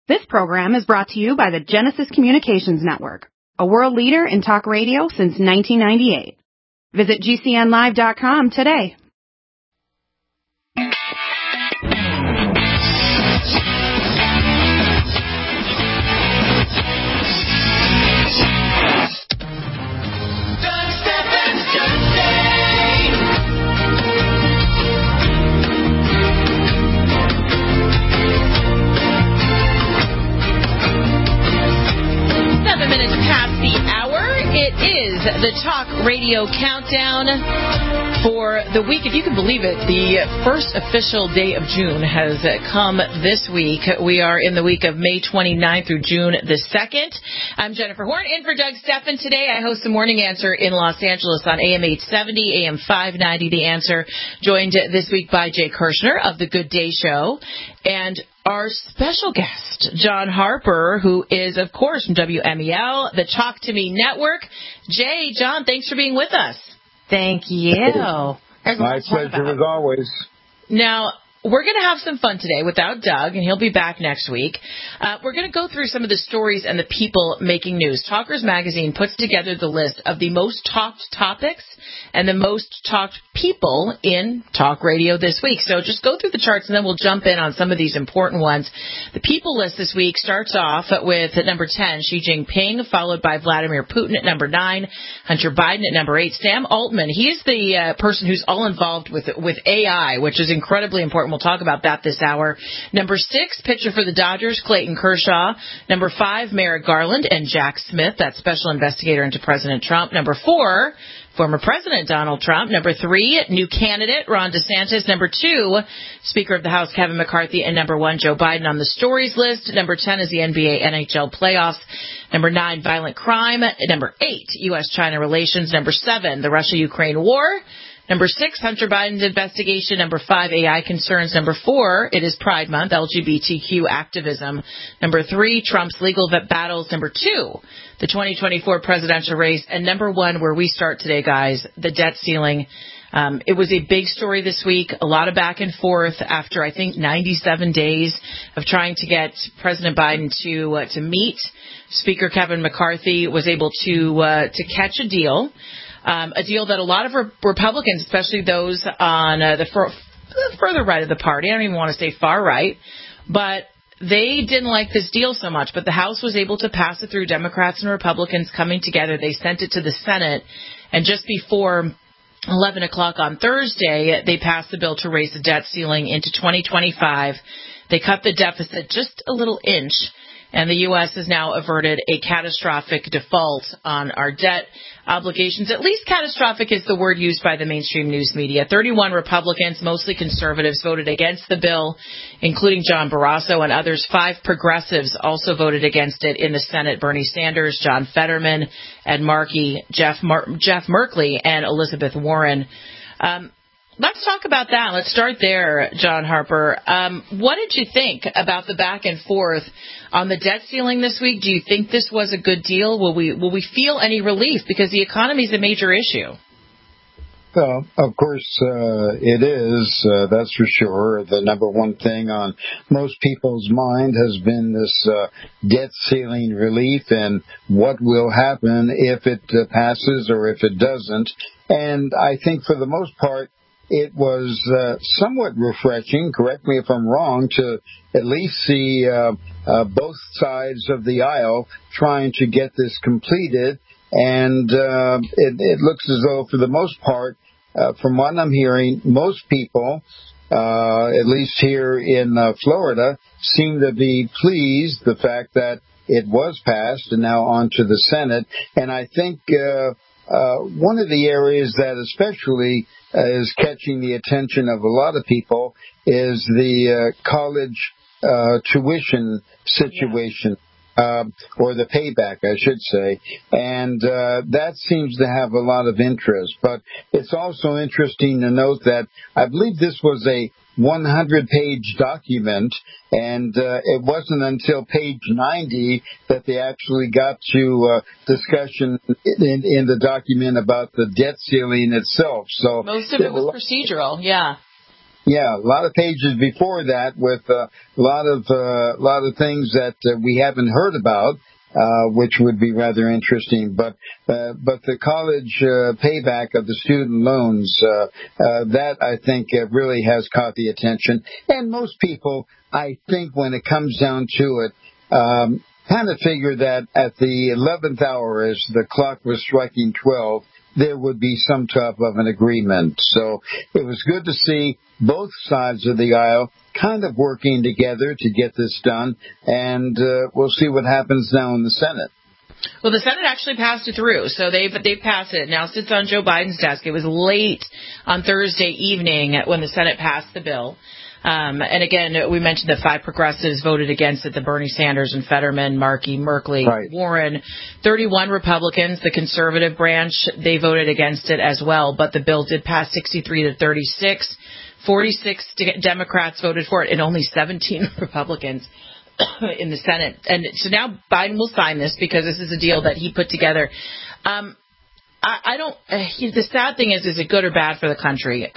This program is brought to you by the Genesis Communications Network, a world leader in talk radio since 1998. Visit GCNlive.com today. It is the Talk Radio Countdown for the week. If you can believe it, the first official day of June has come this week. We are in the week of May 29th through June the 2nd. I'm Jennifer Horn, in for Doug Steffen today. I host the Morning Answer in Los Angeles on AM 870, AM 590. The Answer, joined this week by Jay Kirshner of The Good Day Show. And our special guest, John Harper, who is, of course, from WMEL, the Talk to Me Network. Jay, John, thanks for being with us. Thank you. My pleasure as always. Now, we're going to have some fun today without Doug, and he'll be back next week. We're going to go through some of the stories and the people making news. Talkers Magazine puts together the list of the most talked topics and the most talked people in talk radio this week. So just go through the charts, and then we'll jump in on some of these important ones. The people list this week starts off with at number 10, Xi Jinping, followed by Vladimir Putin at number 9, Hunter Biden at number 8, Sam Altman. He is the person who's all involved with AI, which is incredibly important. We'll talk about that this hour. Number 6, pitcher for the Dodgers, Clayton Kershaw. Number 5, Merrick Garland and Jack Smith, that special investigator into President Trump. Number 4, former President Donald Trump. Number 3, new candidate Ron DeSantis. Number 2, Speaker of the House Kevin McCarthy. And number 1, Joe Biden on the stories list. Number 10 is the NBA NHL playoffs. Number 9, violent crime. Number 8, U.S.-China relations. Number 7, the Russia-Ukraine war. Number 6, Hunter Biden's investigation. Number 5, AI concerns. Number 4, it is Pride Month, LGBTQ activism. Number 3, Trump's legal battles. Number 2, the 2024 presidential race. And number 1, where we start today, guys, the debt ceiling. It was a big story this week, a lot of back and forth after, I think, 97 days of trying to get President Biden to meet. Speaker Kevin McCarthy was able to catch a deal that a lot of Republicans, especially those on the further right of the party, I don't even want to say far right, but they didn't like this deal so much. But the House was able to pass it through, Democrats and Republicans coming together. They sent it to the Senate, and just before 11 o'clock on Thursday, they passed the bill to raise the debt ceiling into 2025. They cut the deficit just a little inch, and the U.S. has now averted a catastrophic default on our debt obligations. At least catastrophic is the word used by the mainstream news media. 31 Republicans, mostly conservatives, voted against the bill, including John Barrasso and others. 5 progressives also voted against it in the Senate: Bernie Sanders, John Fetterman, Ed Markey, Jeff Merkley, and Elizabeth Warren. Let's talk about that. Let's start there, John Harper. What did you think about the back and forth on the debt ceiling this week? Do you think this was a good deal? Will we feel any relief? Because the economy is a major issue. Well, of course, it is. That's for sure. The number one thing on most people's mind has been this debt ceiling relief and what will happen if it passes or if it doesn't. And I think for the most part, it was somewhat refreshing, correct me if I'm wrong, to at least see both sides of the aisle trying to get this completed. And it looks as though, for the most part, from what I'm hearing, most people, at least here in Florida, seem to be pleased the fact that it was passed and now on to the Senate. And I think one of the areas that especially is catching the attention of a lot of people is the college tuition situation, or the payback, I should say. And that seems to have a lot of interest. But it's also interesting to note that I believe this was a 100-page document, and it wasn't until page 90 that they actually got to discussion in the document about the debt ceiling itself. So most of it was procedural, yeah. Yeah, a lot of pages before that with a lot of things that we haven't heard about, which would be rather interesting. But the college payback of the student loans, that I think really has caught the attention. And most people, I think, when it comes down to it, kind of figure that at the 11th hour, as the clock was striking 12, there would be some type of an agreement. So it was good to see both sides of the aisle kind of working together to get this done, and we'll see what happens now in the Senate. Well, the Senate actually passed it through, so they've passed it. It now sits on Joe Biden's desk. It was late on Thursday evening when the Senate passed the bill. And again, we mentioned that 5 progressives voted against it, the Bernie Sanders and Fetterman, Markey, Merkley, right. Warren. 31 Republicans, the conservative branch, they voted against it as well, but the bill did pass 63-36. 46 Democrats voted for it and only 17 Republicans in the Senate. And so now Biden will sign this because this is a deal that he put together. The sad thing is it good or bad for the country?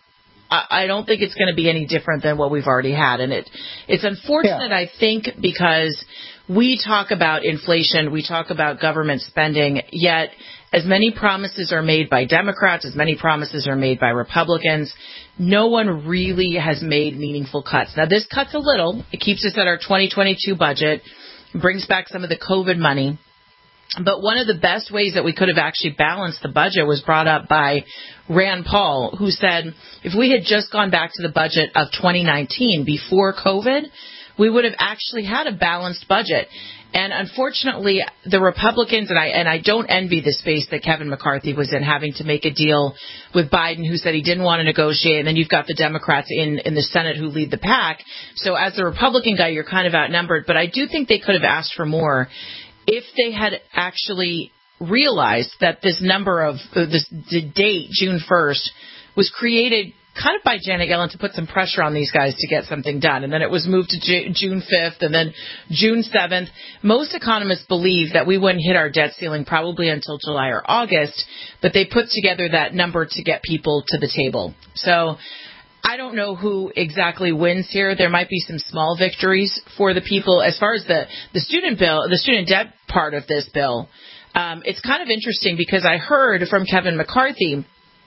I don't think it's going to be any different than what we've already had. And it's unfortunate, I think, because we talk about inflation, we talk about government spending, yet as many promises are made by Democrats, as many promises are made by Republicans, no one really has made meaningful cuts. Now, this cuts a little. It keeps us at our 2022 budget, brings back some of the COVID money. But one of the best ways that we could have actually balanced the budget was brought up by Rand Paul, who said if we had just gone back to the budget of 2019 before COVID, we would have actually had a balanced budget. And unfortunately, the Republicans, and I don't envy the space that Kevin McCarthy was in, having to make a deal with Biden, who said he didn't want to negotiate, and then you've got the Democrats in the Senate who lead the pack. So as the Republican guy, you're kind of outnumbered. But I do think they could have asked for more if they had actually realized that this number of the date, June 1st, was created kind of by Janet Yellen to put some pressure on these guys to get something done. And then it was moved to June 5th and then June 7th. Most economists believe that we wouldn't hit our debt ceiling probably until July or August, but they put together that number to get people to the table. So I don't know who exactly wins here. There might be some small victories for the people. As far as the student debt part of this bill, it's kind of interesting because I heard from Kevin McCarthy,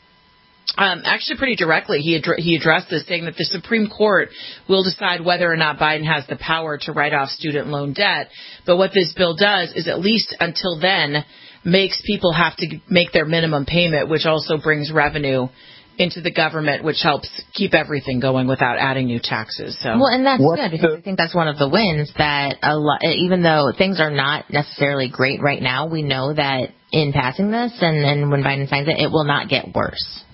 actually pretty directly, he addressed this, saying that the Supreme Court will decide whether or not Biden has the power to write off student loan debt. But what this bill does is, at least until then, makes people have to make their minimum payment, which also brings revenue into the government, which helps keep everything going without adding new taxes. So, well, and that's good, because I think that's one of the wins, that even though things are not necessarily great right now, we know that in passing this and when Biden signs it, it will not get worse.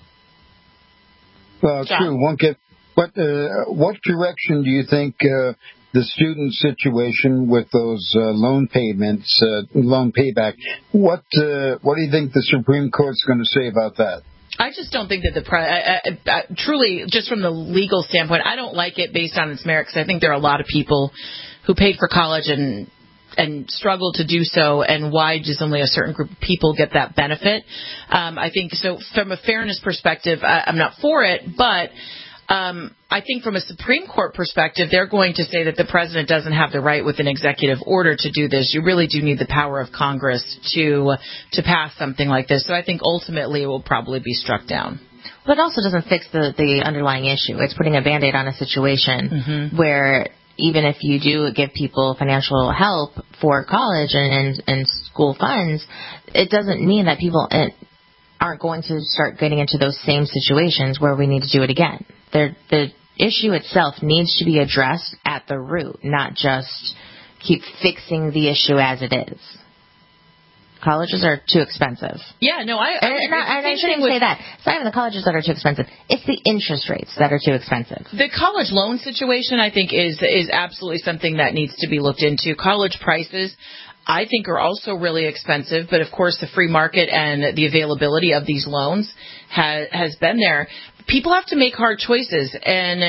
Well, true. Won't get. What direction do you think the student situation with those loan payments, loan payback? What do you think the Supreme Court's going to say about that? I just don't think that truly, just from the legal standpoint, I don't like it based on its merits. I think there are a lot of people who paid for college and struggle to do so, and why does only a certain group of people get that benefit? I think so. From a fairness perspective, I'm not for it, but I think from a Supreme Court perspective, they're going to say that the president doesn't have the right with an executive order to do this. You really do need the power of Congress to pass something like this. So I think ultimately it will probably be struck down. But it also doesn't fix the underlying issue. It's putting a Band-Aid on a situation where even if you do give people financial help for college and school funds, it doesn't mean that people aren't going to start getting into those same situations where we need to do it again. The issue itself needs to be addressed at the root, not just keep fixing the issue as it is. Colleges are too expensive. Yeah, no, I shouldn't say that. It's not even the colleges that are too expensive. It's the interest rates that are too expensive. The college loan situation, I think, is absolutely something that needs to be looked into. College prices, I think, are also really expensive, but of course the free market and the availability of these loans has been there. People have to make hard choices, and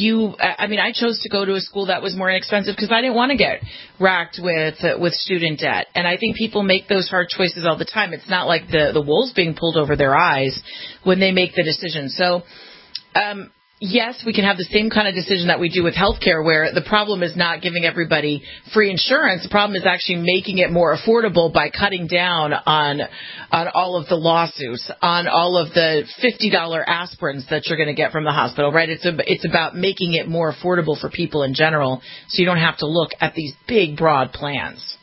I chose to go to a school that was more inexpensive because I didn't want to get racked with student debt. And I think people make those hard choices all the time. It's not like the wool's being pulled over their eyes when they make the decision. So, yes, we can have the same kind of decision that we do with healthcare, where the problem is not giving everybody free insurance. The problem is actually making it more affordable by cutting down on all of the lawsuits, on all of the $50 aspirins that you're going to get from the hospital, right? It's about making it more affordable for people in general, so you don't have to look at these big, broad plans.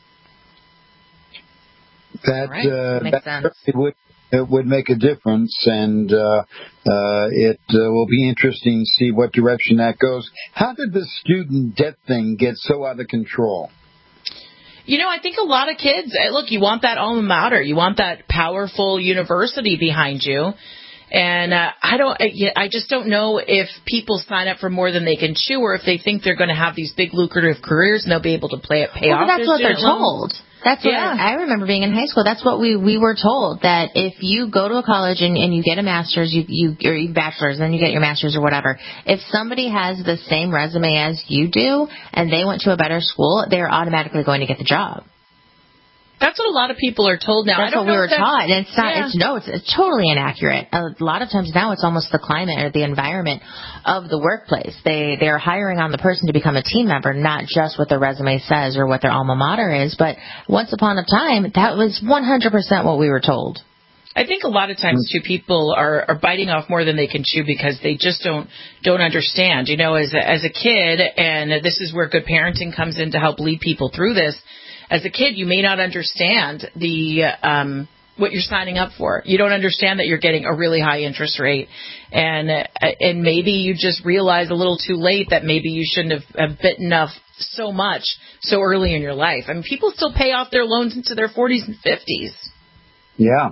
That makes sense. It would make a difference, and it will be interesting to see what direction that goes. How did the student debt thing get so out of control? I think a lot of kids, look, you want that alma mater. You want that powerful university behind you. And I just don't know if people sign up for more than they can chew, or if they think they're going to have these big lucrative careers and they'll be able to pay off their student loans. That's what they're told. That's what I remember being in high school. That's what we were told, that if you go to a college and you get a master's, or you bachelor's, then you get your master's or whatever. If somebody has the same resume as you do and they went to a better school, they're automatically going to get the job. That's what a lot of people are told now. That's what we were taught. And it's totally inaccurate. A lot of times now it's almost the climate or the environment of the workplace. They're hiring on the person to become a team member, not just what their resume says or what their alma mater is. But once upon a time, that was 100% what we were told. I think a lot of times, too, people are biting off more than they can chew because they just don't understand. As a kid, and this is where good parenting comes in to help lead people through this. As a kid, you may not understand what you're signing up for. You don't understand that you're getting a really high interest rate, and maybe you just realize a little too late that maybe you shouldn't have bitten off so much so early in your life. I mean, people still pay off their loans into their 40s and 50s. Yeah.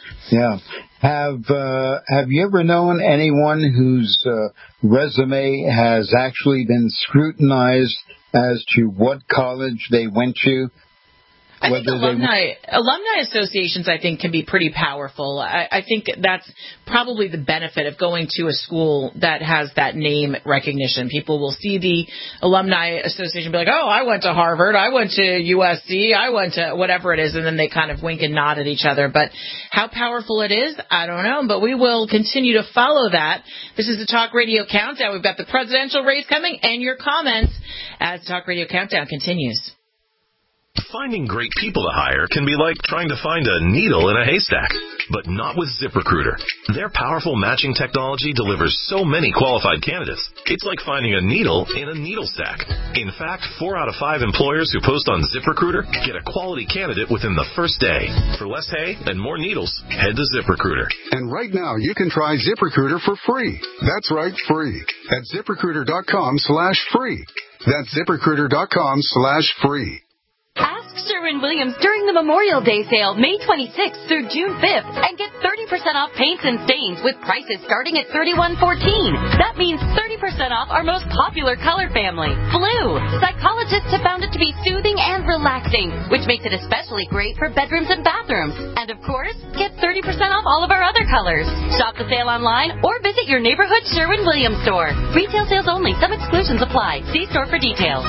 Have you ever known anyone whose resume has actually been scrutinized as to what college they went to? I think alumni associations, I think, can be pretty powerful. I think that's probably the benefit of going to a school that has that name recognition. People will see the alumni association and be like, oh, I went to Harvard, I went to USC, I went to whatever it is, and then they kind of wink and nod at each other. But how powerful it is, I don't know, but we will continue to follow that. This is the Talk Radio Countdown. We've got the presidential race coming and your comments as Talk Radio Countdown continues. Finding great people to hire can be like trying to find a needle in a haystack, but not with ZipRecruiter. Their powerful matching technology delivers so many qualified candidates. It's like finding a needle in a needle stack. In fact, 4 out of 5 employers who post on ZipRecruiter get a quality candidate within the first day. For less hay and more needles, head to ZipRecruiter. And right now, you can try ZipRecruiter for free. That's right, free. At ZipRecruiter.com/free. That's ZipRecruiter.com/free. Ask Sherwin-Williams during the Memorial Day sale, May 26th through June 5th, and get 30% off paints and stains with prices starting at $31.14. That means 30% off our most popular color family, blue. Psychologists have found it to be soothing and relaxing, which makes it especially great for bedrooms and bathrooms. And of course, get 30% off all of our other colors. Shop the sale online or visit your neighborhood Sherwin-Williams store. Retail sales only. Some exclusions apply. See store for details.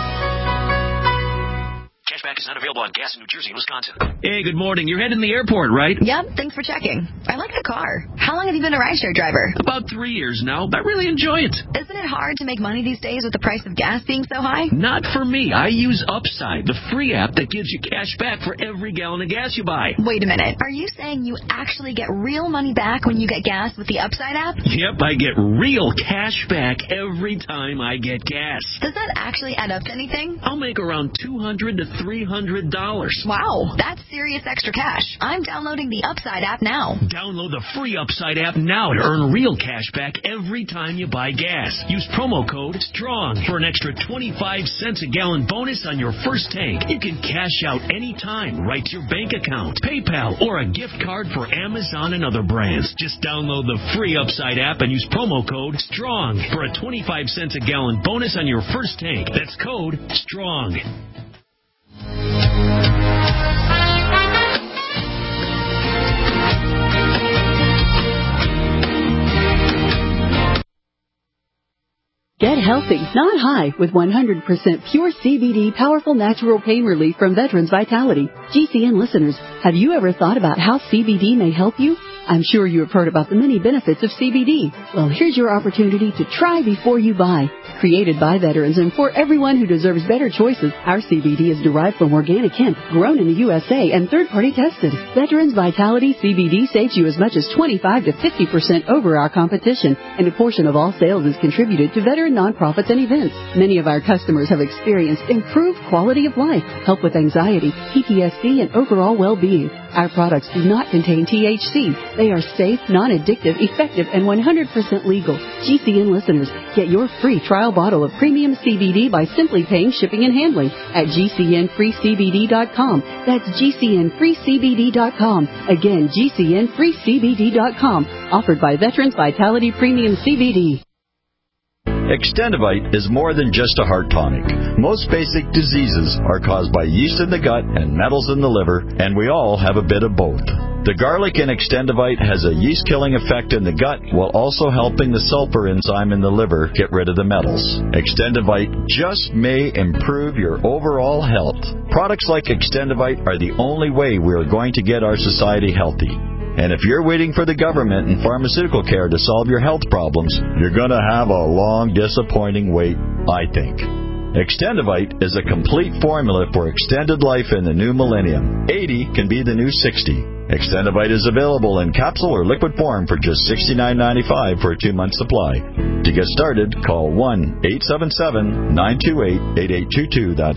Cashback is not available on gas in New Jersey and Wisconsin. Hey, good morning. You're heading to the airport, right? Yep, thanks for checking. I like the car. How long have you been a rideshare driver? About 3 years now. I really enjoy it. Isn't it hard to make money these days with the price of gas being so high? Not for me. I use Upside, the free app that gives you cash back for every gallon of gas you buy. Wait a minute. Are you saying you actually get real money back when you get gas with the Upside app? Yep, I get real cash back every time I get gas. Does that actually add up to anything? I'll make around $200 to $300. Wow, that's serious extra cash. I'm downloading the Upside app now. Download the free Upside app now to earn real cash back every time you buy gas. Use promo code STRONG for an extra 25 cents a gallon bonus on your first tank. You can cash out anytime right to your bank account, PayPal, or a gift card for Amazon and other brands. Just download the free Upside app and use promo code STRONG for a 25 cents a gallon bonus on your first tank. That's code STRONG. Get healthy, not high, with 100% pure CBD powerful natural pain relief from Veterans Vitality. GCN listeners, have you ever thought about how CBD may help you? I'm sure you have heard about the many benefits of CBD. Well, here's your opportunity to try before you buy. Created by veterans and for everyone who deserves better choices, our CBD is derived from organic hemp, grown in the USA and third-party tested. Veterans Vitality CBD saves you as much as 25 to 50% over our competition, and a portion of all sales is contributed to veteran nonprofits and events. Many of our customers have experienced improved quality of life, help with anxiety, PTSD, and overall well-being. Our products do not contain THC. They are safe, non-addictive, effective, and 100% legal. GCN listeners, get your free trial bottle of premium CBD by simply paying shipping and handling at GCNFreeCBD.com. That's GCNFreeCBD.com. Again, GCNFreeCBD.com. Offered by Veterans Vitality Premium CBD. Extendivite is more than just a heart tonic. Most basic diseases are caused by yeast in the gut and metals in the liver, and we all have a bit of both. The garlic in Extendivite has a yeast-killing effect in the gut while also helping the sulfur enzyme in the liver get rid of the metals. Extendivite just may improve your overall health. Products like Extendivite are the only way we are going to get our society healthy. And if you're waiting for the government and pharmaceutical care to solve your health problems, you're going to have a long, disappointing wait, I think. Extendivite is a complete formula for extended life in the new millennium. 80 can be the new 60. Extendivite is available in capsule or liquid form for just $69.95 for a 2-month supply. To get started, call 1-877-928-8822. That's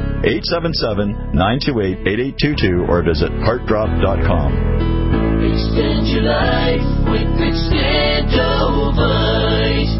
1-877-928-8822 or visit heartdrop.com. Extend your life with Extendovite.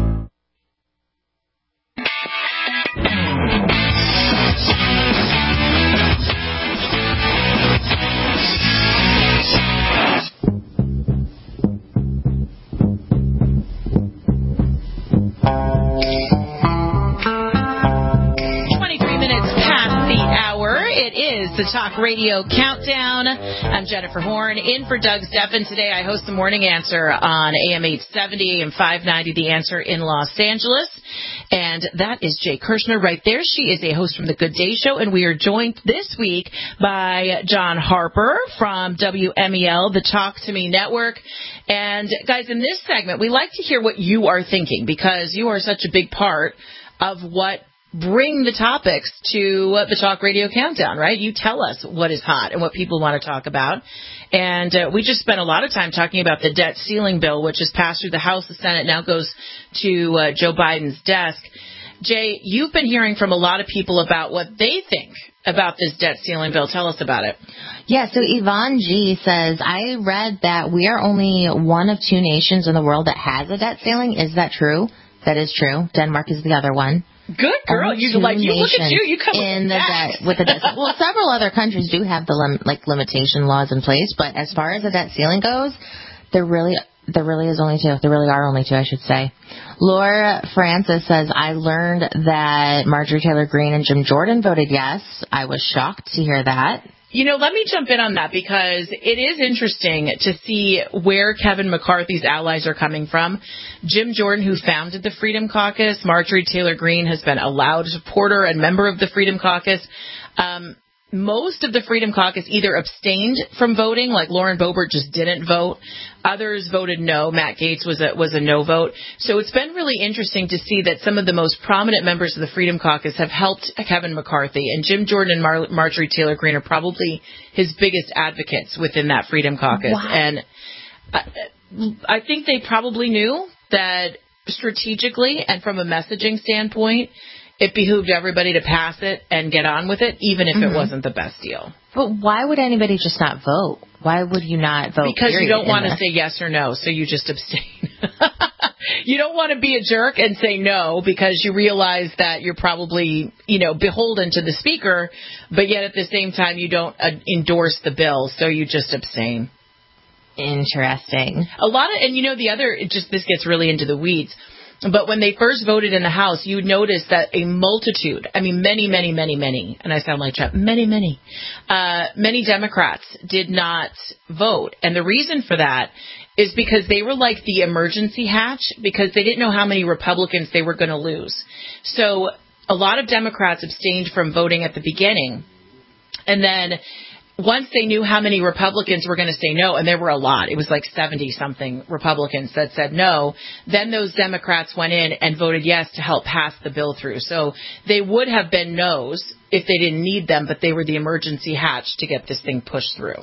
The Talk Radio Countdown. I'm Jennifer Horn, in for Doug Steffen. Today I host the Morning Answer on AM 870, AM 590, The Answer in Los Angeles. And that is Jay Kirshner right there. She is a host from The Good Day Show, and we are joined this week by John Harper from WMEL, the Talk to Me Network. And guys, in this segment, we like to hear what you are thinking, because you are such a big part of what bring the topics to the Talk Radio Countdown, right? You tell us what is hot and what people want to talk about. And we just spent a lot of time talking about the debt ceiling bill, which has passed through the House, the Senate, now goes to Joe Biden's desk. Jay, you've been hearing from a lot of people about what they think about this debt ceiling bill. Tell us about it. Yeah, so Yvonne G. says, I read that we are only one of 2 nations in the world that has a debt ceiling. Is that true? That is true. Denmark is the other one. Good girl. You look at you. You come in the debt with the debt. Well, several other countries do have the limitation laws in place, but as far as the debt ceiling goes, there really is only 2. There really are only 2, I should say. Laura Francis says, I learned that Marjorie Taylor Greene and Jim Jordan voted yes. I was shocked to hear that. You know, let me jump in on that, because it is interesting to see where Kevin McCarthy's allies are coming from. Jim Jordan, who founded the Freedom Caucus, Marjorie Taylor Greene has been a loud supporter and member of the Freedom Caucus. Most of the Freedom Caucus either abstained from voting, like Lauren Boebert just didn't vote. Others voted no. Matt Gaetz was a no vote. So it's been really interesting to see that some of the most prominent members of the Freedom Caucus have helped Kevin McCarthy. And Jim Jordan and Marjorie Taylor Greene are probably his biggest advocates within that Freedom Caucus. Wow. And I think they probably knew that strategically and from a messaging standpoint, it behooved everybody to pass it and get on with it, even if it wasn't the best deal. But why would anybody just not vote? Why would you not vote? Because you don't want to say yes or no, so you just abstain. You don't want to be a jerk and say no because you realize that you're probably, beholden to the speaker, but yet at the same time you don't endorse the bill, so you just abstain. Interesting. This gets really into the weeds. But when they first voted in the House, you would notice that a multitude, many, and I sound like Trump, many Democrats did not vote. And the reason for that is because they were like the emergency hatch, because they didn't know how many Republicans they were going to lose. So a lot of Democrats abstained from voting at the beginning. And then once they knew how many Republicans were going to say no, and there were a lot, it was like 70-something Republicans that said no, then those Democrats went in and voted yes to help pass the bill through. So they would have been no's if they didn't need them, but they were the emergency hatch to get this thing pushed through.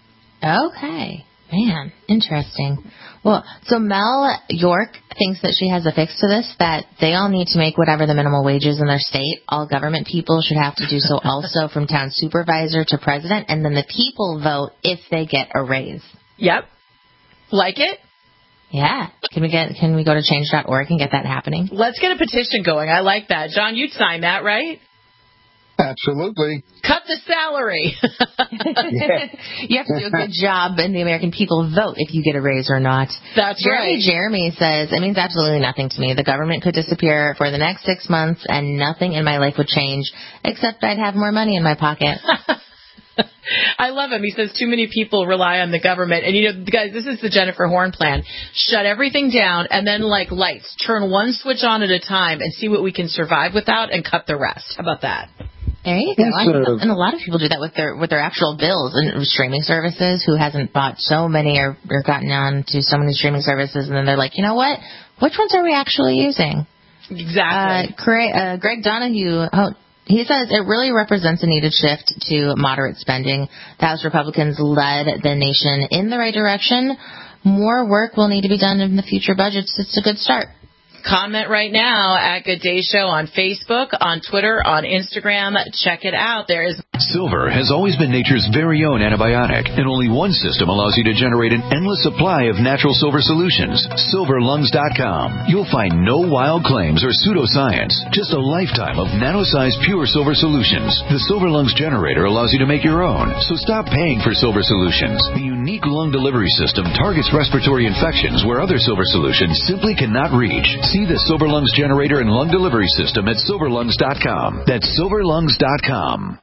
Okay. Man, interesting. Well, so Mel York thinks that she has a fix to this, that they all need to make whatever the minimum wage is in their state. All government people should have to do so also, from town supervisor to president, and then the people vote if they get a raise. Yep. Like it? Yeah. Can we go to change.org and get that happening? Let's get a petition going. I like that. John, you'd sign that, right? Absolutely. Cut the salary. You have to do a good job, and the American people vote if you get a raise or not. That's right. Jeremy says, it means absolutely nothing to me. The government could disappear for the next 6 months, and nothing in my life would change, except I'd have more money in my pocket. I love him. He says too many people rely on the government. And, you know, guys, this is the Jennifer Horn plan. Shut everything down, and then, like lights, turn one switch on at a time and see what we can survive without and cut the rest. How about that? There you go. And a lot of people do that with their actual bills and streaming services. Who hasn't bought so many or gotten on to so many streaming services, and then they're like, you know what? Which ones are we actually using? Exactly. Greg Donahue, he says it really represents a needed shift to moderate spending. The House Republicans led the nation in the right direction. More work will need to be done in the future budgets. It's a good start. Comment right now at Good Day Show on Facebook, on Twitter, on Instagram. Check it out. There is Silver has always been nature's very own antibiotic, and only one system allows you to generate an endless supply of natural silver solutions. SilverLungs.com. You'll find no wild claims or pseudoscience, just a lifetime of nano-sized pure silver solutions. The Silver Lungs generator allows you to make your own, so stop paying for silver solutions. The unique lung delivery system targets respiratory infections where other silver solutions simply cannot reach. See the Silver Lungs generator and lung delivery system at SilverLungs.com. That's SilverLungs.com.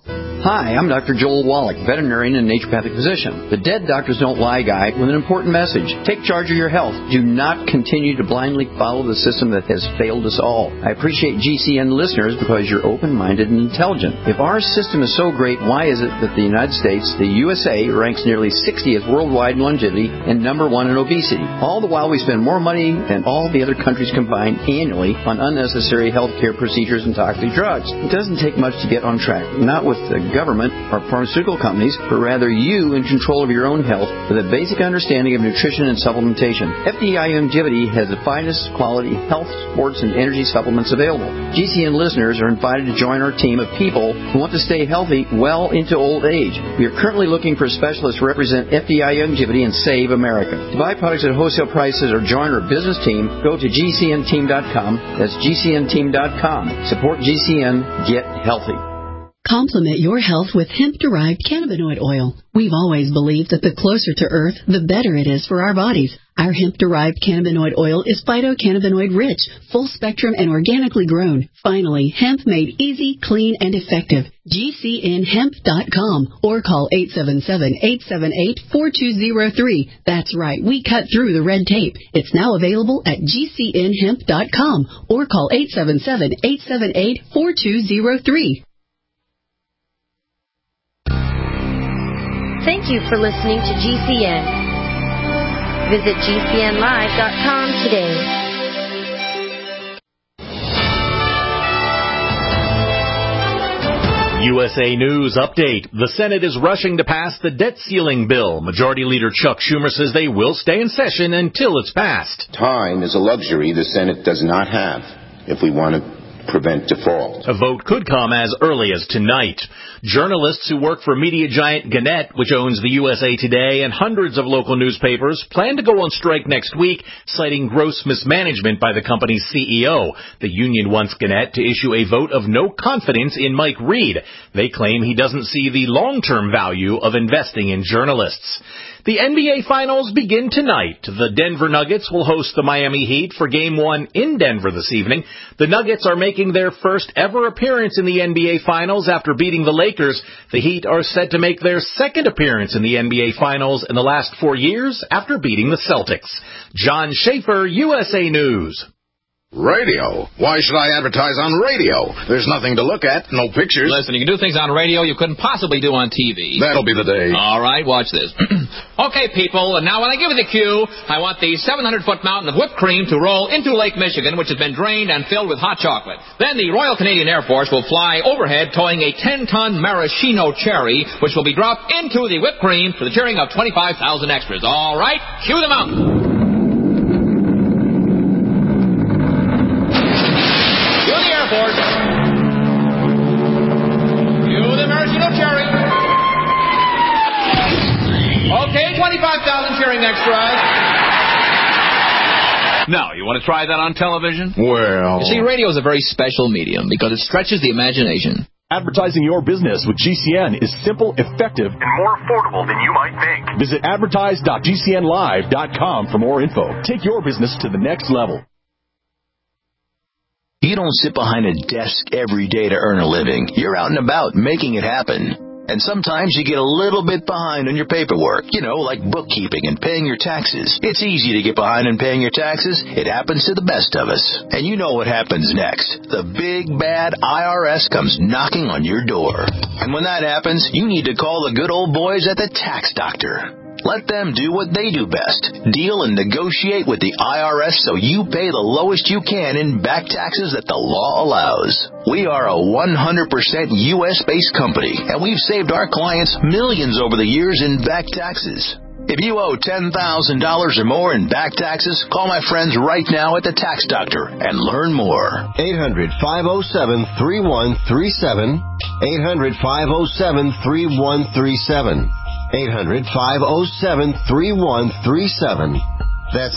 Hi, I'm Dr. Joel Wallach, veterinarian and naturopathic physician. The Dead Doctors Don't Lie guy with an important message. Take charge of your health. Do not continue to blindly follow the system that has failed us all. I appreciate GCN listeners because you're open-minded and intelligent. If our system is so great, why is it that the United States, the USA, ranks nearly 60th worldwide in longevity and number 1 in obesity? All the while we spend more money than all the other countries combined annually on unnecessary health care procedures and toxic drugs. It doesn't take much to get on track. Not with the government or pharmaceutical companies, but rather you in control of your own health with a basic understanding of nutrition and supplementation. FDI Longevity has the finest quality health, sports, and energy supplements available. GCN listeners are invited to join our team of people who want to stay healthy well into old age. We are currently looking for specialists to represent FDI Longevity and Save America. To buy products at wholesale prices or join our business team, go to GCNteam.com. That's GCNteam.com. Support GCN. Get healthy. Complement your health with hemp-derived cannabinoid oil. We've always believed that the closer to Earth, the better it is for our bodies. Our hemp-derived cannabinoid oil is phytocannabinoid-rich, full-spectrum, and organically grown. Finally, hemp made easy, clean, and effective. GCNhemp.com or call 877-878-4203. That's right, we cut through the red tape. It's now available at GCNhemp.com or call 877-878-4203. Thank you for listening to GCN. Visit GCNlive.com today. USA News Update. The Senate is rushing to pass the debt ceiling bill. Majority Leader Chuck Schumer says they will stay in session until it's passed. Time is a luxury the Senate does not have if we want to prevent default. A vote could come as early as tonight. Journalists who work for media giant Gannett, which owns the USA Today and hundreds of local newspapers, plan to go on strike next week, citing gross mismanagement by the company's CEO. The union wants Gannett to issue a vote of no confidence in Mike Reed. They claim he doesn't see the long-term value of investing in journalists. The NBA Finals begin tonight. The Denver Nuggets will host the Miami Heat for Game 1 in Denver this evening. The Nuggets are making their first ever appearance in the NBA Finals after beating the Lakers. The Heat are set to make their second appearance in the NBA Finals in the last 4 years after beating the Celtics. John Schaefer, USA News. Radio? Why should I advertise on radio? There's nothing to look at, no pictures. Listen, you can do things on radio you couldn't possibly do on TV. That'll be the day. All right, watch this. Okay, people, and now when I give you the cue, I want the 700-foot mountain of whipped cream to roll into Lake Michigan, which has been drained and filled with hot chocolate. Then the Royal Canadian Air Force will fly overhead towing a 10-ton maraschino cherry, which will be dropped into the whipped cream to the cheering of 25,000 extras. All right, cue the mountain. Force. You the maraschino cherry. Okay, 25,000 cheering extras. Now, you want to try that on television? Well... You see, radio is a very special medium because it stretches the imagination. Advertising your business with GCN is simple, effective, and more affordable than you might think. Visit advertise.gcnlive.com for more info. Take your business to the next level. You don't sit behind a desk every day to earn a living. You're out and about making it happen. And sometimes you get a little bit behind on your paperwork, like bookkeeping and paying your taxes. It's easy to get behind on paying your taxes. It happens to the best of us. And you know what happens next. The big, bad IRS comes knocking on your door. And when that happens, you need to call the good old boys at the Tax Doctor. Let them do what they do best. Deal and negotiate with the IRS so you pay the lowest you can in back taxes that the law allows. We are a 100% U.S.-based company, and we've saved our clients millions over the years in back taxes. If you owe $10,000 or more in back taxes, call my friends right now at the Tax Doctor and learn more. 800-507-3137. 800-507-3137. 800-507-3137. That's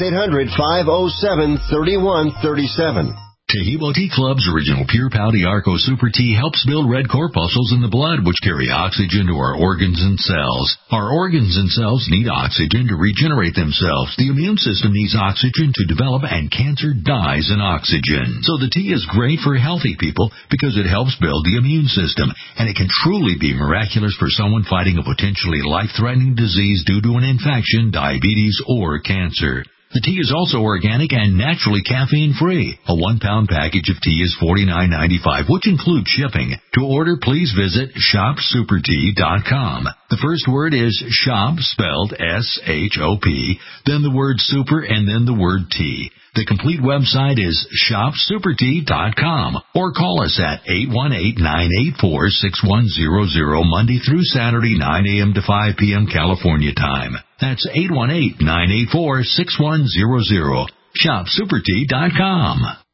800-507-3137. Tahibo Tea Club's original Pure Pouty Arco Super Tea helps build red corpuscles in the blood, which carry oxygen to our organs and cells. Our organs and cells need oxygen to regenerate themselves. The immune system needs oxygen to develop, and cancer dies in oxygen. So the tea is great for healthy people because it helps build the immune system, and it can truly be miraculous for someone fighting a potentially life-threatening disease due to an infection, diabetes, or cancer. The tea is also organic and naturally caffeine-free. A 1-pound package of tea is $49.95, which includes shipping. To order, please visit shopsupertea.com. The first word is shop, spelled S-H-O-P, then the word super, and then the word tea. The complete website is shopsupertea.com, or call us at 818-984-6100 Monday through Saturday, 9 a.m. to 5 p.m. California time. That's 818-984-6100. shopsupertea.com.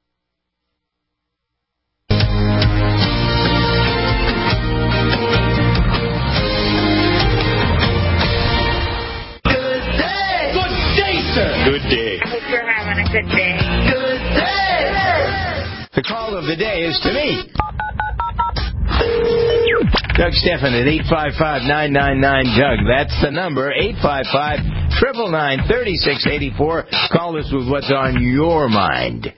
Good day. Hope you're having a good day. Good day. The call of the day is to me. Doug Stephan at 855-999-DOUG. That's the number, 855-999-3684. Call us with what's on your mind.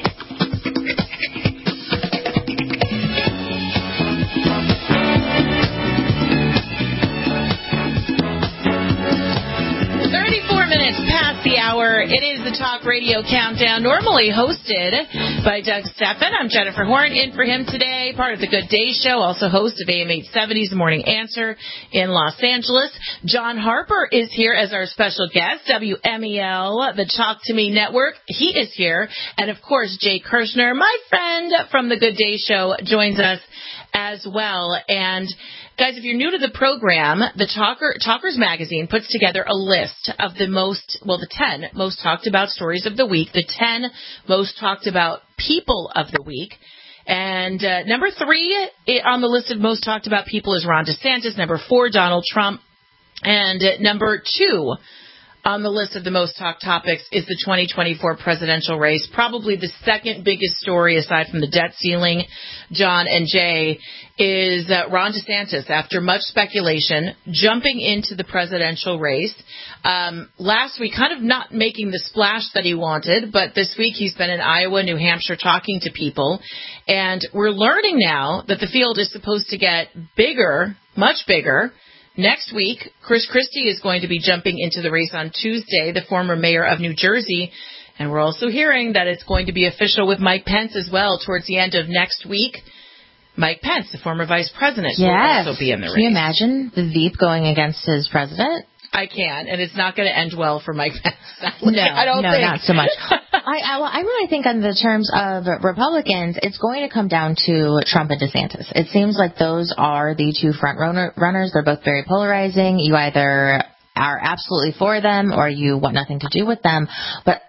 It is the Talk Radio Countdown, normally hosted by Doug Stephan. I'm Jennifer Horn, in for him today, part of the Good Day Show, also host of AM 870's The Morning Answer in Los Angeles. John Harper is here as our special guest, WMEL, the Talk to Me Network. He is here. And, of course, Jay Kirshner, my friend from the Good Day Show, joins us as well. And guys, if you're new to the program, the Talkers Magazine puts together a list of the 10 most talked about stories of the week, the 10 most talked about people of the week. And number 3 on the list of most talked about people is Ron DeSantis. Number 4, Donald Trump. And number 2 on the list of the most talked topics is the 2024 presidential race. Probably the second biggest story, aside from the debt ceiling, John and Jay, is Ron DeSantis, after much speculation, jumping into the presidential race. Last week, kind of not making the splash that he wanted, but this week he's been in Iowa, New Hampshire, talking to people. And we're learning now that the field is supposed to get bigger, much bigger. Next week, Chris Christie is going to be jumping into the race on Tuesday. The former mayor of New Jersey And we're also hearing that it's going to be official with Mike Pence as well towards the end of next week. Mike Pence, the former vice president, will also be in the race. Can you imagine the Veep going against his president? I can, and it's not going to end well for Mike Pence. No, I don't think. not so much. I really think on the terms of Republicans, it's going to come down to Trump and DeSantis. It seems like those are the two front runners. They're both very polarizing. You either are absolutely for them or you want nothing to do with them. But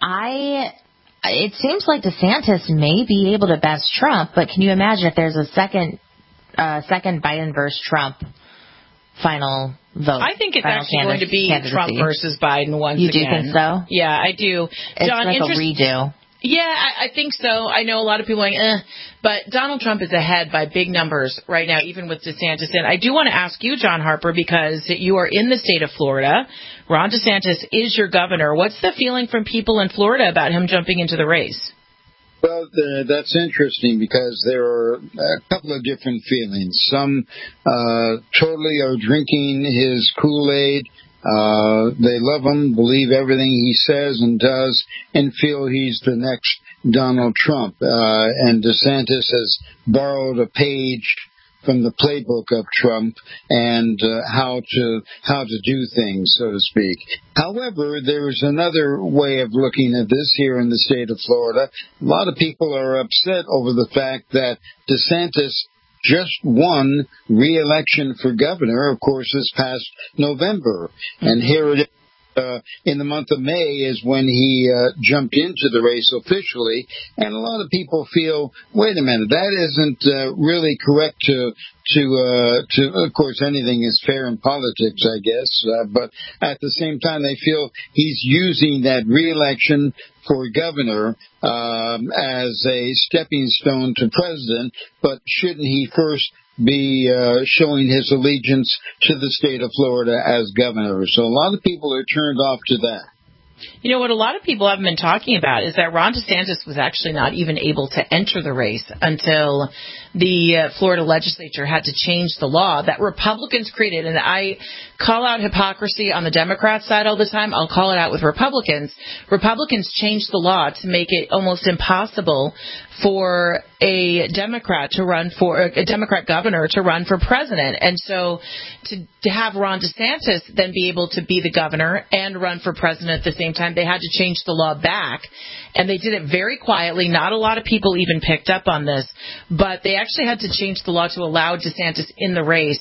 it seems like DeSantis may be able to best Trump, but can you imagine if there's a second Biden versus Trump final vote? I think it's actually going to be Trump versus Biden once again. You do think so? Yeah, I do. It's John, like a redo. Yeah, I think so. I know a lot of people are like, but Donald Trump is ahead by big numbers right now, even with DeSantis. And I do want to ask you, John Harper, because you are in the state of Florida. Ron DeSantis is your governor. What's the feeling from people in Florida about him jumping into the race? Well, that's interesting because there are a couple of different feelings. Some totally are drinking his Kool-Aid. They love him, believe everything he says and does, and feel he's the next Donald Trump. And DeSantis has borrowed a page from the playbook of Trump and how to do things, so to speak. However, there's another way of looking at this here in the state of Florida. A lot of people are upset over the fact that DeSantis just won re-election for governor, of course, this past November. And here it is. In the month of May is when he jumped into the race officially, and a lot of people feel, wait a minute, that isn't really correct to of course, anything is fair in politics, I guess, but at the same time, they feel he's using that re-election for governor as a stepping stone to president, but shouldn't he first be showing his allegiance to the state of Florida as governor? So a lot of people are turned off to that. You know, what a lot of people haven't been talking about is that Ron DeSantis was actually not even able to enter the race until the Florida legislature had to change the law that Republicans created. And I call out hypocrisy on the Democrat side all the time. I'll call it out with Republicans. Republicans changed the law to make it almost impossible for a Democrat governor to run for president. And so to have Ron DeSantis then be able to be the governor and run for president at the same time, they had to change the law back. And they did it very quietly. Not a lot of people even picked up on this, but they actually had to change the law to allow DeSantis in the race.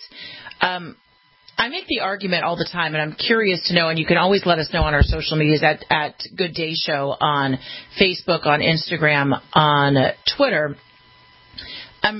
I make the argument all the time, and I'm curious to know, and you can always let us know on our social medias at Good Day Show on Facebook, on Instagram, on Twitter. I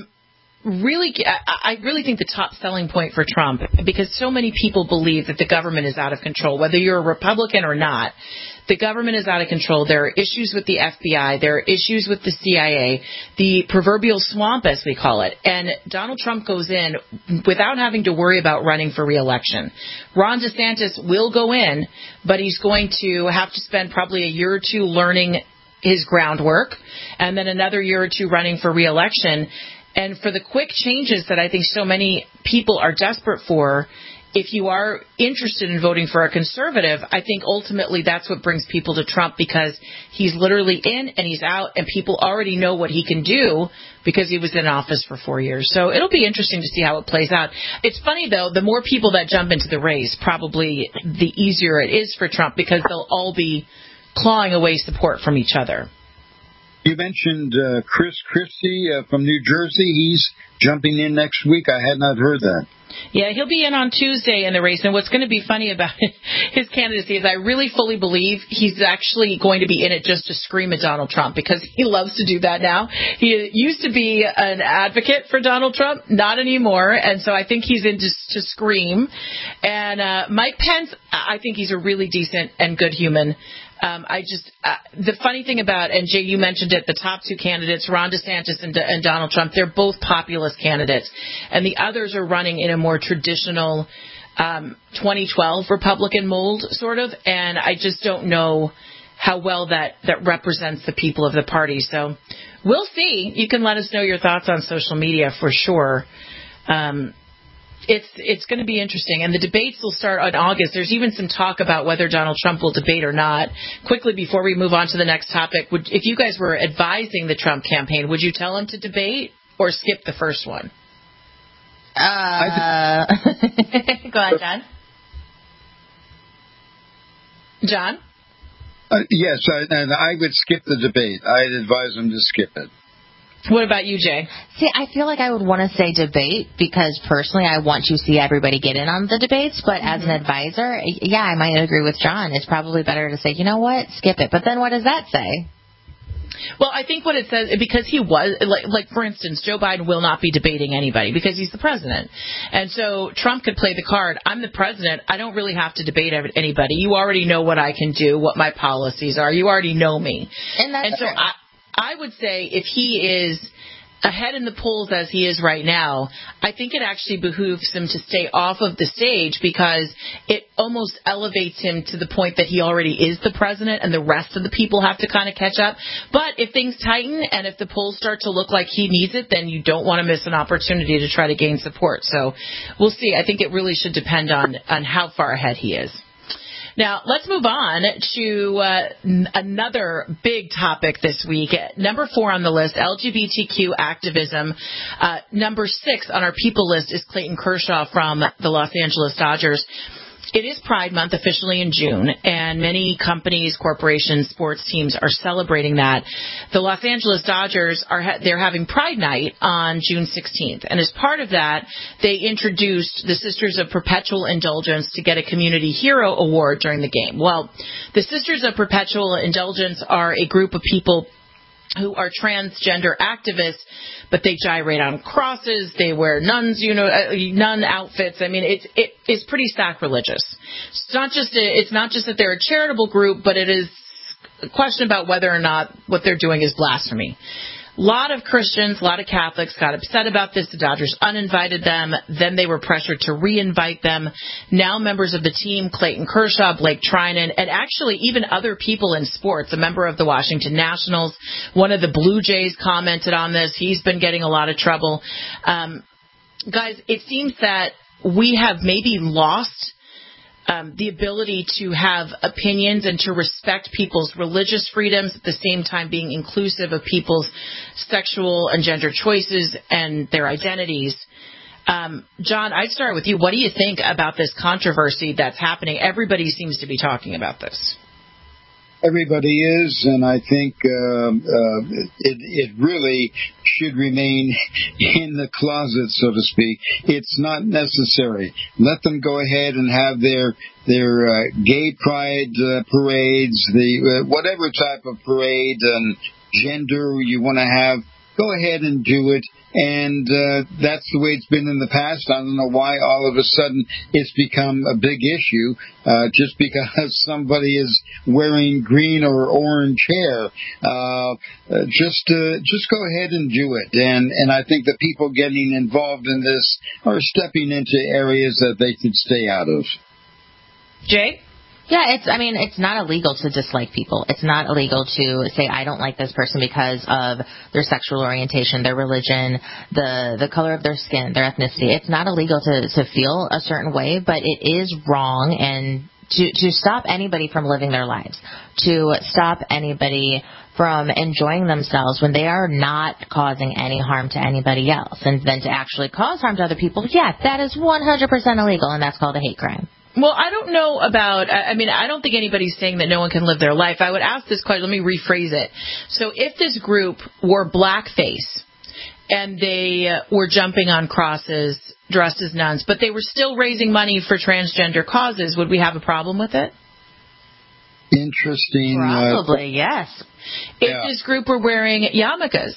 really think the top selling point for Trump, because so many people believe that the government is out of control, whether you're a Republican or not. The government is out of control. There are issues with the FBI. There are issues with the CIA, the proverbial swamp, as we call it. And Donald Trump goes in without having to worry about running for re-election. Ron DeSantis will go in, but he's going to have to spend probably a year or two learning his groundwork, and then another year or two running for re-election. And for the quick changes that I think so many people are desperate for, if you are interested in voting for a conservative, I think ultimately that's what brings people to Trump, because he's literally in and he's out, and people already know what he can do because he was in office for 4 years. So it'll be interesting to see how it plays out. It's funny, though, the more people that jump into the race, probably the easier it is for Trump, because they'll all be clawing away support from each other. You mentioned Chris Christie from New Jersey. He's jumping in next week. I had not heard that. Yeah, he'll be in on Tuesday in the race. And what's going to be funny about his candidacy is I really fully believe he's actually going to be in it just to scream at Donald Trump, because he loves to do that now. He used to be an advocate for Donald Trump, not anymore. And so I think he's in just to scream. And Mike Pence, I think he's a really decent and good human. The funny thing about, and Jay, you mentioned it, the top two candidates, Ron DeSantis and Donald Trump, they're both populist candidates. And the others are running in a more traditional 2012 Republican mold, sort of. And I just don't know how well that represents the people of the party. So we'll see. You can let us know your thoughts on social media for sure. It's going to be interesting, and the debates will start in August. There's even some talk about whether Donald Trump will debate or not. Quickly, before we move on to the next topic, if you guys were advising the Trump campaign, would you tell him to debate or skip the first one? Go ahead, John. John? Yes, and I would skip the debate. I'd advise him to skip it. What about you, Jay? See, I feel like I would want to say debate because personally I want to see everybody get in on the debates, but as an advisor, yeah, I might agree with John. It's probably better to say, you know what, skip it. But then what does that say? Well, I think what it says, because he was, like for instance, Joe Biden will not be debating anybody because he's the president. And so Trump could play the card, I'm the president, I don't really have to debate anybody. You already know what I can do, what my policies are. You already know me. And so I would say if he is ahead in the polls as he is right now, I think it actually behooves him to stay off of the stage because it almost elevates him to the point that he already is the president and the rest of the people have to kind of catch up. But if things tighten and if the polls start to look like he needs it, then you don't want to miss an opportunity to try to gain support. So we'll see. I think it really should depend on how far ahead he is. Now, let's move on to another big topic this week. Number 4 on the list, LGBTQ activism. Number 6 on our people list is Clayton Kershaw from the Los Angeles Dodgers. It is Pride Month officially in June, and many companies, corporations, sports teams are celebrating that. The Los Angeles Dodgers they're having Pride Night on June 16th, and as part of that, they introduced the Sisters of Perpetual Indulgence to get a Community Hero Award during the game. Well, the Sisters of Perpetual Indulgence are a group of people who are transgender activists, but they gyrate on crosses, they wear nun outfits. I mean, it's pretty sacrilegious. It's not just that they're a charitable group, but it is a question about whether or not what they're doing is blasphemy. A lot of Christians, a lot of Catholics got upset about this. The Dodgers uninvited them. Then they were pressured to re-invite them. Now members of the team, Clayton Kershaw, Blake Trinan, and actually even other people in sports, a member of the Washington Nationals, one of the Blue Jays commented on this. He's been getting a lot of trouble. Guys, it seems that we have maybe lost the ability to have opinions and to respect people's religious freedoms at the same time being inclusive of people's sexual and gender choices and their identities. John, I'd start with you. What do you think about this controversy that's happening? Everybody seems to be talking about this. Everybody is, and I think it really should remain in the closet, so to speak. It's not necessary. Let them go ahead and have their gay pride parades, whatever type of parade and gender you want to have. Go ahead and do it, and that's the way it's been in the past. I don't know why all of a sudden it's become a big issue just because somebody is wearing green or orange hair. Just go ahead and do it, and I think the people getting involved in this are stepping into areas that they could stay out of. Jay? Yeah, it's not illegal to dislike people. It's not illegal to say, I don't like this person because of their sexual orientation, their religion, the color of their skin, their ethnicity. It's not illegal to feel a certain way, but it is wrong and to stop anybody from living their lives, to stop anybody from enjoying themselves when they are not causing any harm to anybody else. And then to actually cause harm to other people, yeah, that is 100% illegal, and that's called a hate crime. Well, I don't know about, I don't think anybody's saying that no one can live their life. I would ask this question, let me rephrase it. So if this group wore blackface and they were jumping on crosses dressed as nuns, but they were still raising money for transgender causes, would we have a problem with it? Interesting. Probably, yes. If this group were wearing yarmulkes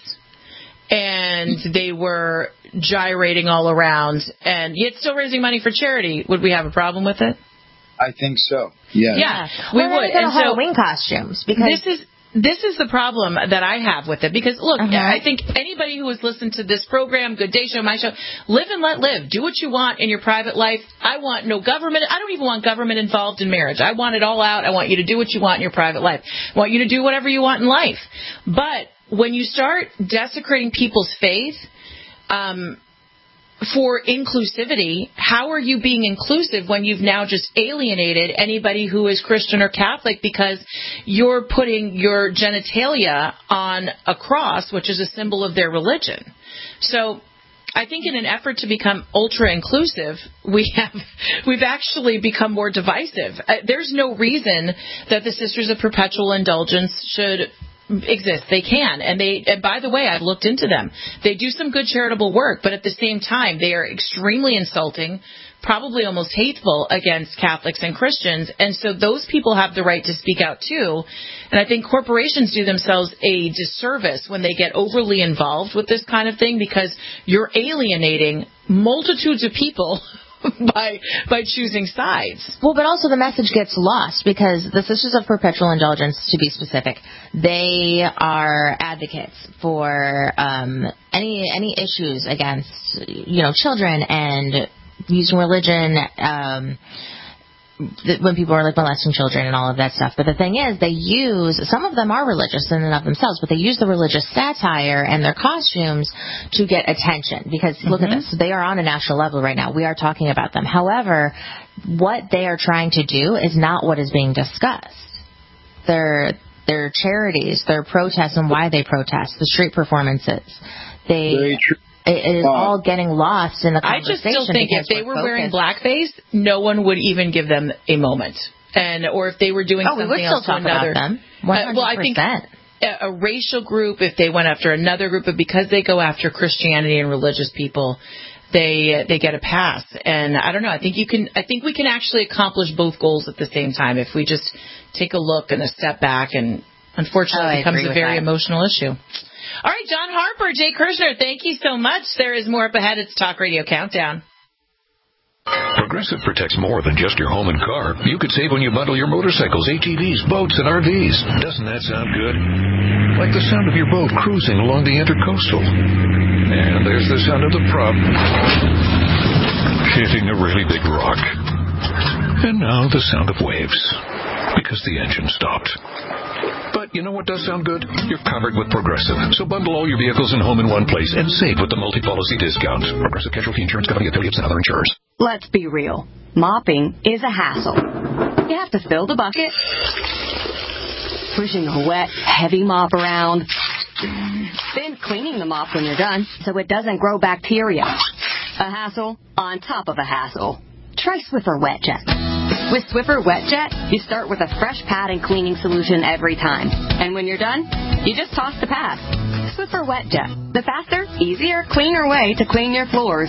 and they were gyrating all around, and yet still raising money for charity, would we have a problem with it? I think so. Yes. Yeah, we would. And Halloween costumes, because this is the problem that I have with it. Because look, I think anybody who has listened to this program, Good Day Show, my show, live and let live. Do what you want in your private life. I want no government. I don't even want government involved in marriage. I want it all out. I want you to do what you want in your private life. I want you to do whatever you want in life. But when you start desecrating people's faith, for inclusivity, how are you being inclusive when you've now just alienated anybody who is Christian or Catholic because you're putting your genitalia on a cross, which is a symbol of their religion? So I think in an effort to become ultra-inclusive, we've actually become more divisive. There's no reason that the Sisters of Perpetual Indulgence should exist. They can. And by the way, I've looked into them. They do some good charitable work, but at the same time, they are extremely insulting, probably almost hateful against Catholics and Christians. And so those people have the right to speak out too. And I think corporations do themselves a disservice when they get overly involved with this kind of thing, because you're alienating multitudes of people by choosing sides. Well, but also the message gets lost because the Sisters of Perpetual Indulgence, to be specific, they are advocates for any issues against children and using religion when people are like molesting children and all of that stuff. But the thing is, some of them are religious in and of themselves, but they use the religious satire and their costumes to get attention. Because look at this, they are on a national level right now. We are talking about them. However, what they are trying to do is not what is being discussed. Their charities, their protests and why they protest, the street performances. Very true. It is all getting lost in the conversation. I just still think if they were wearing blackface, no one would even give them a moment. Or if they were doing something we would else still to talk another. About them. 100%. Well, I think a racial group, if they went after another group, but because they go after Christianity and religious people, they get a pass. And I don't know. I think we can actually accomplish both goals at the same time if we just take a look and a step back. And unfortunately, it becomes a very emotional issue. All right, John Harper, Jay Kirshner, thank you so much. There is more up ahead. It's Talk Radio Countdown. Progressive protects more than just your home and car. You could save when you bundle your motorcycles, ATVs, boats, and RVs. Doesn't that sound good? Like the sound of your boat cruising along the Intercoastal. And there's the sound of the prop hitting a really big rock. And now the sound of waves, because the engine stopped. But you know what does sound good? You're covered with Progressive. So bundle all your vehicles and home in one place and save with the multi-policy discount. Progressive Casualty Insurance Company, affiliates, and other insurers. Let's be real. Mopping is a hassle. You have to fill the bucket, pushing a wet, heavy mop around, then cleaning the mop when you're done so it doesn't grow bacteria. A hassle on top of a hassle. Try Swiffer WetJet. With Swiffer WetJet, you start with a fresh pad and cleaning solution every time. And when you're done, you just toss the pad. Swiffer WetJet, the faster, easier, cleaner way to clean your floors.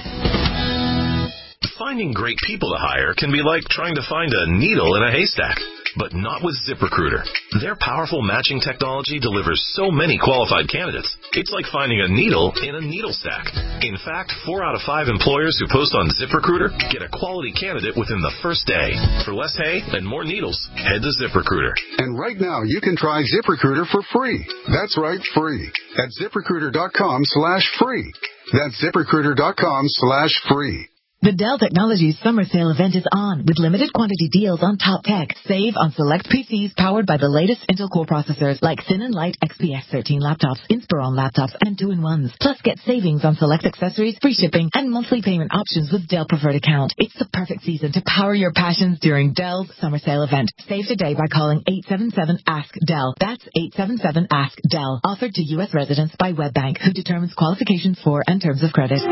Finding great people to hire can be like trying to find a needle in a haystack. But not with ZipRecruiter. Their powerful matching technology delivers so many qualified candidates. It's like finding a needle in a needle stack. In fact, 4 out of 5 employers who post on ZipRecruiter get a quality candidate within the first day. For less hay and more needles, head to ZipRecruiter. And right now, you can try ZipRecruiter for free. That's right, free. At ZipRecruiter.com/free. That's ZipRecruiter.com/free. The Dell Technologies Summer Sale event is on with limited quantity deals on top tech. Save on select PCs powered by the latest Intel Core processors like Thin and Light XPS 13 laptops, Inspiron laptops, and 2-in-1s. Plus get savings on select accessories, free shipping, and monthly payment options with Dell Preferred Account. It's the perfect season to power your passions during Dell's Summer Sale event. Save today by calling 877-ASK-DELL. That's 877-ASK-DELL. Offered to U.S. residents by WebBank, who determines qualifications for and terms of credit.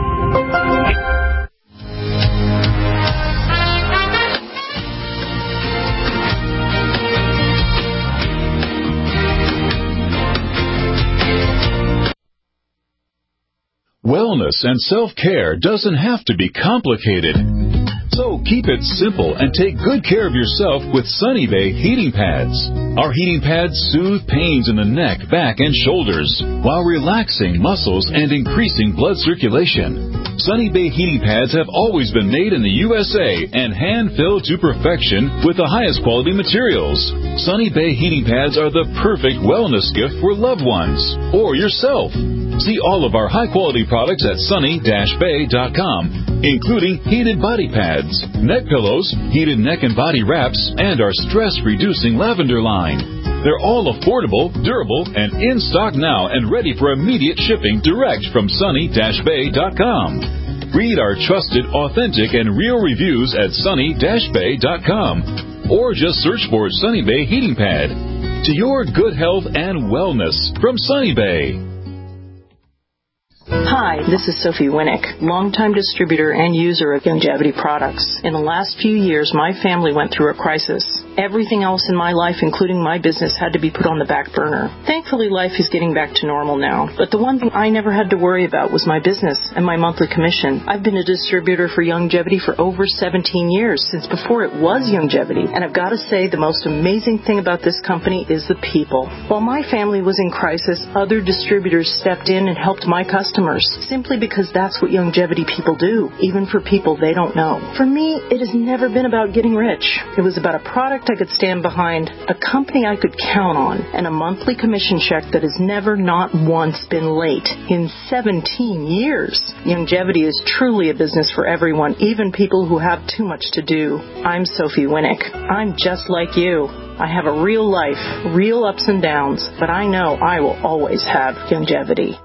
Wellness and self-care doesn't have to be complicated. So keep it simple and take good care of yourself with Sunny Bay heating pads. Our heating pads soothe pains in the neck, back, and shoulders while relaxing muscles and increasing blood circulation. Sunny Bay heating pads have always been made in the USA and hand-filled to perfection with the highest quality materials. Sunny Bay heating pads are the perfect wellness gift for loved ones or yourself. See all of our high-quality products at sunny-bay.com, including heated body pads, neck pillows, heated neck and body wraps, and our stress-reducing lavender line. They're all affordable, durable, and in stock now and ready for immediate shipping direct from sunny-bay.com. Read our trusted, authentic, and real reviews at sunny-bay.com or just search for Sunny Bay Heating Pad. To your good health and wellness from Sunny Bay. Hi, this is Sophie Winnick, longtime distributor and user of Youngevity products. In the last few years, my family went through a crisis. Everything else in my life, including my business, had to be put on the back burner. Thankfully, life is getting back to normal now. But the one thing I never had to worry about was my business and my monthly commission. I've been a distributor for Youngevity for over 17 years, since before it was Youngevity. And I've got to say, the most amazing thing about this company is the people. While my family was in crisis, other distributors stepped in and helped my customers, simply because that's what Youngevity people do, even for people they don't know. For me, it has never been about getting rich. It was about a product I could stand behind, a company I could count on, and a monthly commission check that has never, not once, been late in 17 years. Youngevity is truly a business for everyone, even people who have too much to do. I'm Sophie Winnick. I'm just like you. I have a real life, real ups and downs, but I know I will always have Youngevity.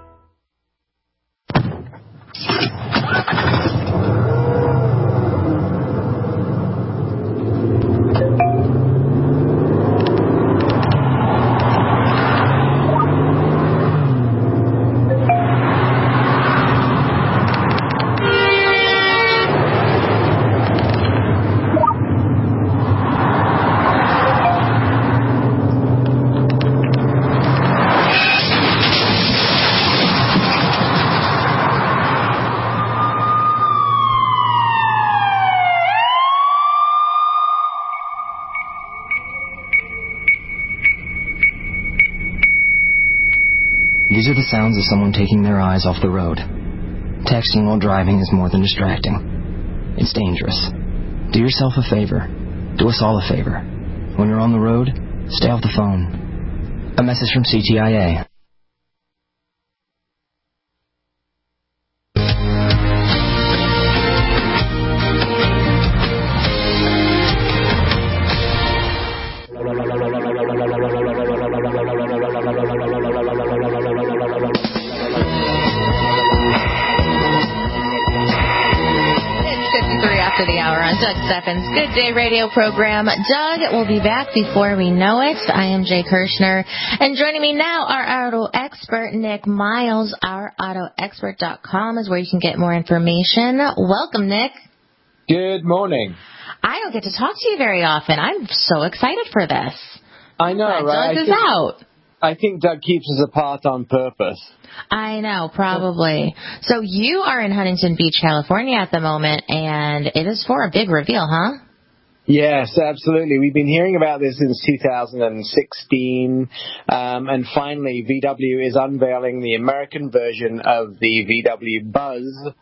These are the sounds of someone taking their eyes off the road. Texting while driving is more than distracting. It's dangerous. Do yourself a favor. Do us all a favor. When you're on the road, stay off the phone. A message from CTIA. Doug Steffens' Good Day Radio program. Doug will be back before we know it. I am Jay Kirshner. And joining me now, our auto expert, Nick Miles. OurAutoExpert.com is where you can get more information. Welcome, Nick. Good morning. I don't get to talk to you very often. I'm so excited for this. I know, right? Doug is out. I think Doug keeps us apart on purpose. I know, probably. So you are in Huntington Beach, California at the moment, and it is for a big reveal, huh? Yes, absolutely. We've been hearing about this since 2016, and finally VW is unveiling the American version of the VW Buzz,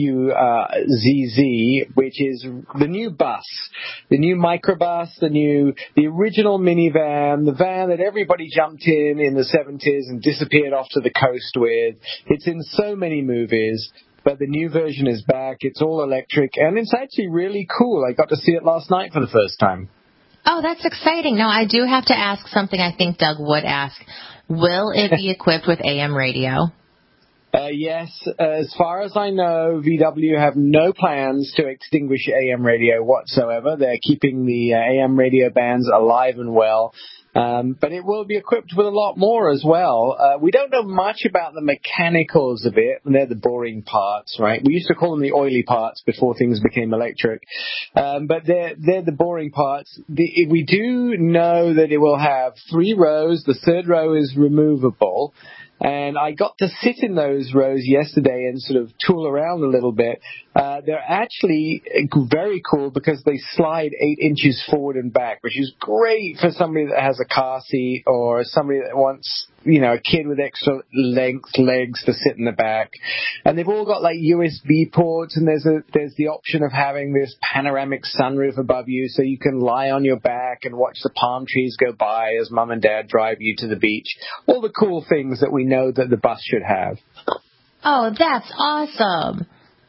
B-U-Z-Z, which is the new bus, the new microbus, the original minivan, the van that everybody jumped in the 70s and disappeared off to the coast with. It's in so many movies. But the new version is back. It's all electric, and it's actually really cool. I got to see it last night for the first time. Oh, that's exciting. Now, I do have to ask something I think Doug would ask. Will it be equipped with AM radio? Yes. As far as I know, VW have no plans to extinguish AM radio whatsoever. They're keeping the AM radio bands alive and well. But it will be equipped with a lot more as well. We don't know much about the mechanicals of it, and they're the boring parts, right? We used to call them the oily parts before things became electric. But they're the boring parts. We do know that it will have 3 rows. The third row is removable. And I got to sit in those rows yesterday and sort of tool around a little bit. They're actually very cool because they slide 8 inches forward and back, which is great for somebody that has a car seat or somebody that wants, a kid with extra legs to sit in the back. And they've all got like USB ports, and there's the option of having this panoramic sunroof above you so you can lie on your back and watch the palm trees go by as mom and dad drive you to the beach. All the cool things that we know that the bus should have. Oh, that's awesome.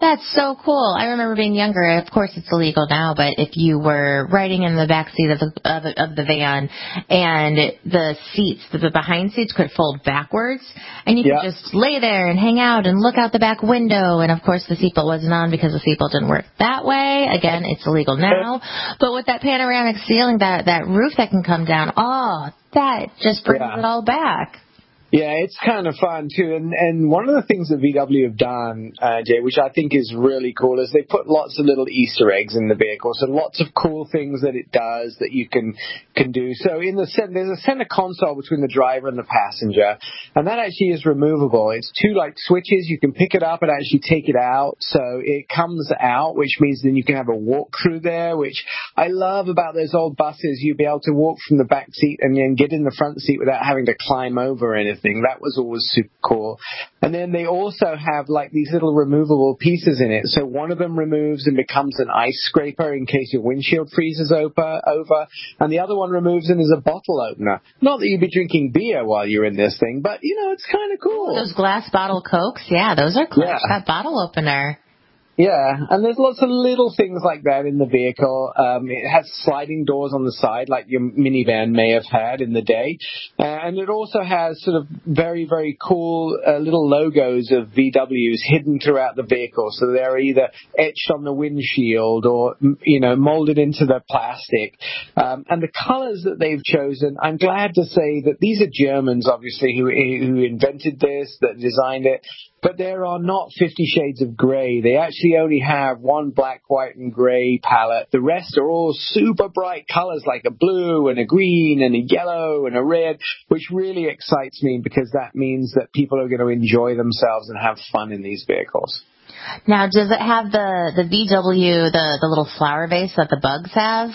That's so cool. I remember being younger. Of course, it's illegal now, but if you were riding in the back seat of the van and the seats, the behind seats could fold backwards, and you could just lay there and hang out and look out the back window. And of course, the seatbelt wasn't on because the seatbelt didn't work that way. Again, it's illegal now. But with that panoramic ceiling, that roof that can come down, that just brings it all back. Yeah, it's kind of fun, too. And one of the things that VW have done, Jay, which I think is really cool, is they put lots of little Easter eggs in the vehicle. So lots of cool things that it does that you can do. So there's a center console between the driver and the passenger, and that actually is removable. It's two, switches. You can pick it up and actually take it out. So it comes out, which means then you can have a walk through there, which I love about those old buses. You'd be able to walk from the back seat and then get in the front seat without having to climb over anything. That was always super cool. And then they also have these little removable pieces in it. So one of them removes and becomes an ice scraper in case your windshield freezes over. And the other one removes and is a bottle opener. Not that you'd be drinking beer while you're in this thing, but, it's kind of cool. Those glass bottle Cokes, those are cool. That bottle opener. Yeah, and there's lots of little things like that in the vehicle. It has sliding doors on the side like your minivan may have had in the day. And it also has sort of very, very cool little logos of VWs hidden throughout the vehicle. So they're either etched on the windshield or, molded into the plastic. And the colors that they've chosen, I'm glad to say that these are Germans, obviously, who invented this, that designed it. But there are not 50 shades of gray. They actually only have one black, white, and gray palette. The rest are all super bright colors like a blue and a green and a yellow and a red, which really excites me because that means that people are going to enjoy themselves and have fun in these vehicles. Now, does it have the VW, the little flower vase that the Bugs have?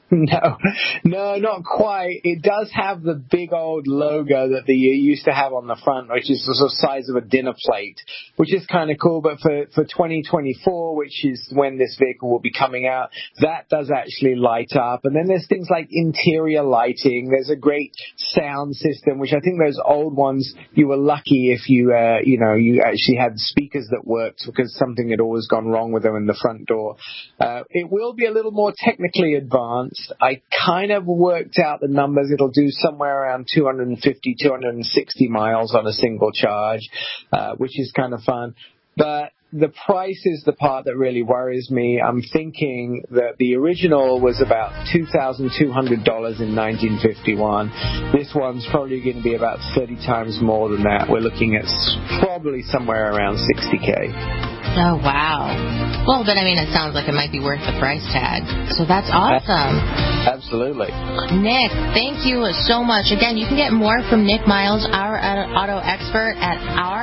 No, not quite. It does have the big old logo that they used to have on the front, which is the size of a dinner plate, which is kind of cool. But for 2024, which is when this vehicle will be coming out, that does actually light up. And then there's things like interior lighting. There's a great sound system, which I think those old ones, you were lucky if you actually had speakers that worked because something had always gone wrong with them in the front door. It will be a little more technically advanced. I kind of worked out the numbers. It'll do somewhere around 250, 260 miles on a single charge, which is kind of fun. But the price is the part that really worries me. I'm thinking that the original was about $2,200 in 1951. This one's probably going to be about 30 times more than that. We're looking at probably somewhere around $60K. Oh, wow. Well, then, it sounds like it might be worth the price tag. So that's awesome. Absolutely. Nick, thank you so much. Again, you can get more from Nick Miles, our auto expert, at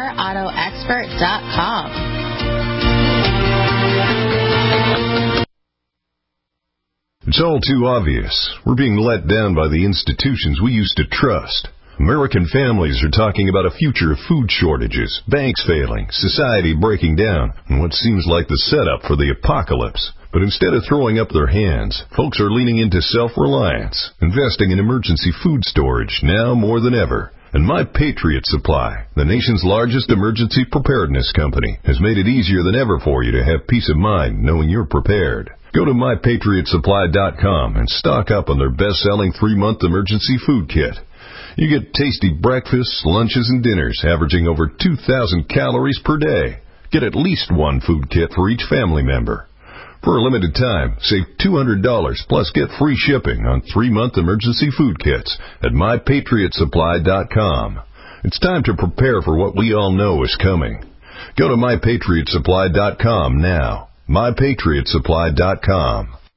ourautoexpert.com. It's all too obvious. We're being let down by the institutions we used to trust. American families are talking about a future of food shortages, banks failing, society breaking down, and what seems like the setup for the apocalypse. But instead of throwing up their hands, folks are leaning into self-reliance, investing in emergency food storage now more than ever. And My Patriot Supply, the nation's largest emergency preparedness company, has made it easier than ever for you to have peace of mind knowing you're prepared. Go to MyPatriotSupply.com and stock up on their best-selling 3-month emergency food kit. You get tasty breakfasts, lunches, and dinners averaging over 2,000 calories per day. Get at least one food kit for each family member. For a limited time, save $200 plus get free shipping on 3-month emergency food kits at MyPatriotSupply.com. It's time to prepare for what we all know is coming. Go to MyPatriotSupply.com now. MyPatriotSupply.com.